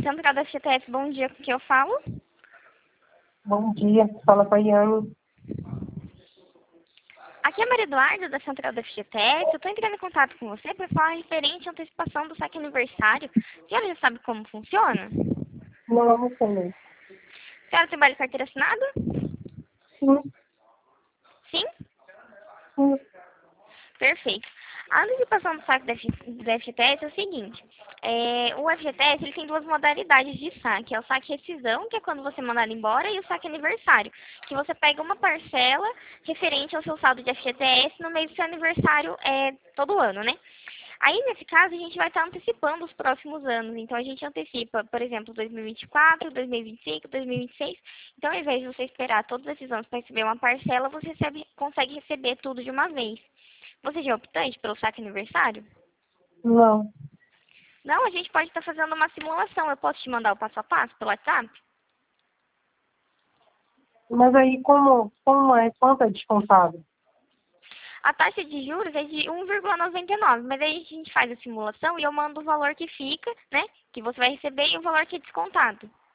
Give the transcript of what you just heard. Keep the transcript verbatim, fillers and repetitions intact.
Central da F G T S, bom dia, com quem eu falo? Bom dia, fala com a Yane. Aqui é a Maria Eduarda, da Central da F G T S. Eu estou entrando em contato com você para falar referente à antecipação do saque aniversário. A senhora já sabe como funciona? Não, não sei. A senhora trabalha em carteira assinada? Sim, Sim? sim. Perfeito. A antecipação do saque da F G T S é o seguinte. É, o F G T S ele tem duas modalidades de saque. É o saque rescisão, que é quando você mandar ele embora, e o saque aniversário, que você pega uma parcela referente ao seu saldo de F G T S no mês do seu aniversário é, todo ano, né? Aí, nesse caso, a gente vai estar antecipando os próximos anos. Então, a gente antecipa, por exemplo, dois mil e vinte e quatro, dois mil e vinte e cinco, dois mil e vinte e seis. Então, ao invés de você esperar todos esses anos para receber uma parcela, você recebe, consegue receber tudo de uma vez. Você já é optante pelo saque aniversário? Não. Não, a gente pode estar fazendo uma simulação. Eu posso te mandar o passo a passo pelo WhatsApp? Mas aí, como, como é? Quanto é descontado? A taxa de juros é de um vírgula noventa e nove, mas aí a gente faz a simulação e eu mando o valor que fica, né? Que você vai receber e o valor que é descontado.